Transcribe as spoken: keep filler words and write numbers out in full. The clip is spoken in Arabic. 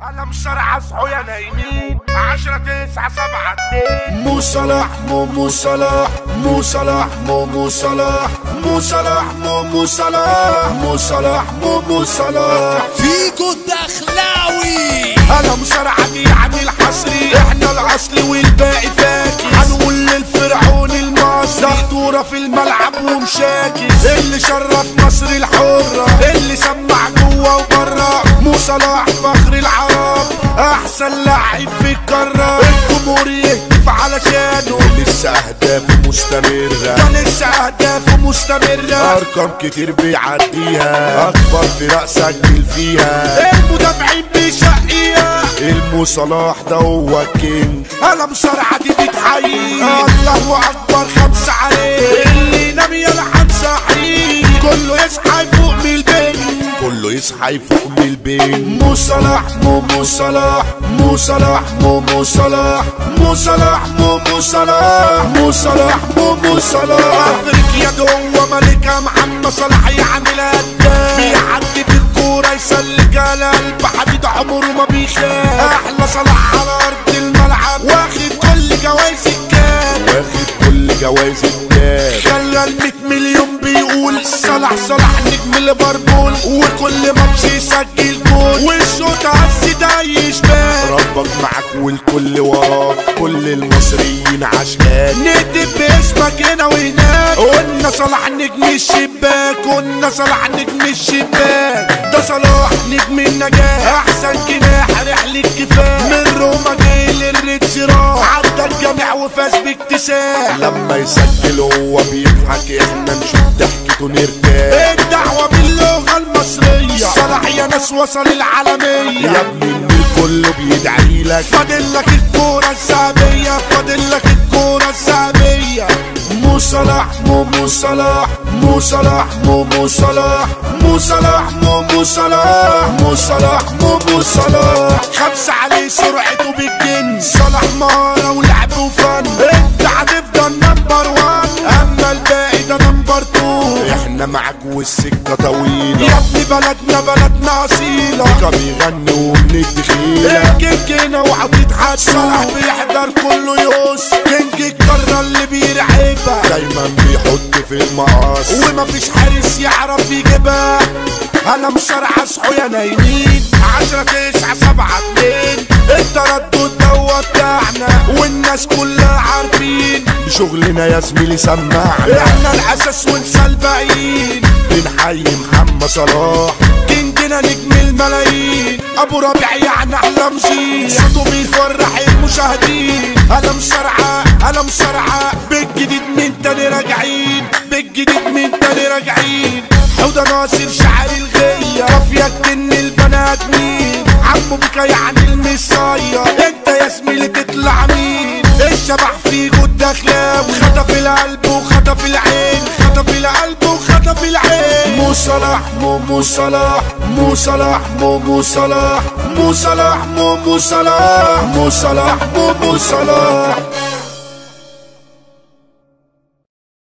انا مسرع اصحوا يا نايمين عشرة تسعة سبعة اتنين. مو صلاح مو مو صلاح مو صلاح مو مو صلاح مو صلاح مو مو صلاح مو صلاح مو مو صلاح فيكو الدخلاوي. انا مسرع يعني الحصري، احنا الاصل والباقي فاكس. هنقول للفرعون المصري دكتوره في الملعب ومشاكس، اللي شرف مصر الحره، اللي سمع جوه وبره. مو صلاح فخر العرب، احسن لاعب في القاره، الجمهور يهتف علشانه. لسه اهدافه مستمره، ده لسه اهدافه مستمره، ارقام كتير بيعديها، اكبر فرق سجل فيها، المدافعين بيشقيها. المو صلاح ده هو الكينج. انا بسرعه دي بتحيي، الله اكبر خمسه عليه، اللي ينام يلعن صحيح، كله يصحى يفوق من البين، كله يصحى يفوق من البين. مو صلاح مو مو صلاح مو صلاح مو مو صلاح مو صلاح مو مو صلاح مو صلاح مو مو صلاح. افريقيا ده هو ملكها، محمد صلاح يعمل هداف، بيعدي بالكوره يسلك على قلب حديد، عمره ما بيخاف. احلى صلاح على ارض الملعب، واخد كل جوايز الكاس، واخد كل جوايز الكاس. خلى المية مليون بيقول صلاح صلاح نجم ليفربول، وكل ماتش يسجل جول، والشوط هز ده يشبال. ربك معاك والكل وراك، كل المصريين عشقاك، نكتب باسمك هنا وهناك. قلنا صلاح نجم الشباك، قلنا صلاح نجم الشباك، ده صلاح نجم النجاح، احسن جناح رحلة كفاح، من روما جاي للريتش راح، عدى الجميع وفاز باكتساح. لما يسجل هو بيضحك، احنا نشوف ضحكته نرتاح. الدعوة باللغة المصرية، صلاح يا ناس وصل العالمية، يا ابني النيل كله بيدعي لك، فاضل لك الكورة الذهبية، فاضل لك الكورة الذهبية. مو صلاح مو مو صلاح مو صلاح مو مو صلاح مو صلاح مو مو صلاح مو صلاح مو مو صلاح. خمسة عليه سرعته بالجن، صلاح مهارة ولعب وفن، انت هتفضل نمبر وان، اما الباقي ده نمبر تو. احنا معاك والسكة طويلة، يا ابني بلدنا بلدنا اصيلة، كا بيغني ومن الدخيلة. الكينج هنا وعطيت حد، صلاح بيحضر كله يقص، كينج القارة اللي بيرعبها، دايما بيحط في المقص، ومفيش حارس يعرف يجيبها. انا مسرع اصحوا يا نايمين عشرة تسعة سبعة اتنين. التردد دوا بتاعنا والناس كلها عارفين، بشغلنا يا زميلي سمعنا، احنا الاساس ونسى الباقيين. بنحيي محمد صلاح، كينجنا نجم الملايين، ابو ربيع يعني احلى مزيد، صوته بيفرح المشاهدين. انا مسرعة انا مسرعة بالجديد من تاني راجعين، بالجديد من تاني راجعين. حوده ناصر شعر الغية، كافية ان البنات مين، عمو بكا يعني المصاية، انت يا زميلي تطلع مين؟ الشبح فيكو الدخلاوي، خطف القلب وخطف العين، خطف القلب وخطف العين. مو صلاح مو مو صلاح مو صلاح مو مو صلاح مو صلاح مو مو صلاح مو صلاح مو مو صلاح.